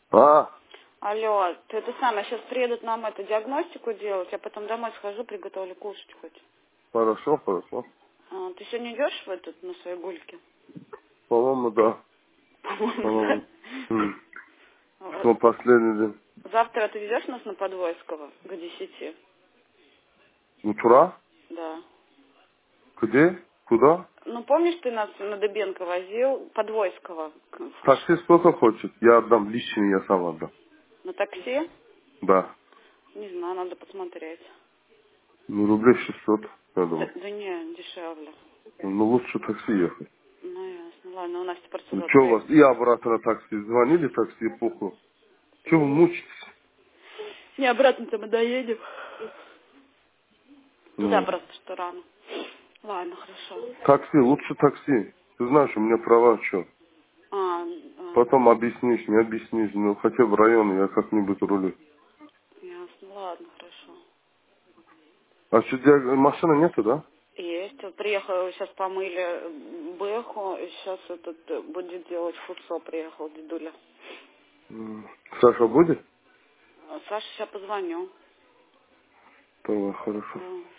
А, Алло, ты это самое, сейчас приедут нам эту диагностику делать, я потом домой схожу, приготовлю кушать хоть. хорошо, хорошо. Ты сегодня идешь в этот, на своей гульке? По-моему, да. По-моему, да? По-моему. Что последний день? Завтра ты везешь нас на Подвойского к 10? Утра? Да. Где? Куда? Ну, помнишь, ты нас на Дыбенко возил? Подвойского. Такси кто-то хочет. Я отдам лишний, я сам отдам. На такси? Да. Не знаю, надо посмотреть. Ну, рублей 600, я Да, думаю. да не, дешевле. Ну, лучше такси ехать. Ну, ясно. Ладно, у Насти Ну, Парцелот что у вас? приедет. И обратно на такси. Звонили такси, похуй. Че вы мучитесь? Не, обратно-то мы доедем. Туда Ну, просто что рано. Ладно, хорошо. такси, лучше такси. Ты знаешь, у меня права что? Потом объяснишь, не объяснишь. Ну, хотя в районе я как-нибудь рулю. Ясно, ладно, хорошо. А что, машины нету, да? Есть. Вот приехал, сейчас помыли Бэху, и сейчас этот будет делать футсо, приехал дедуля. Саша будет? Саша, сейчас позвоню. Давай, хорошо. Да.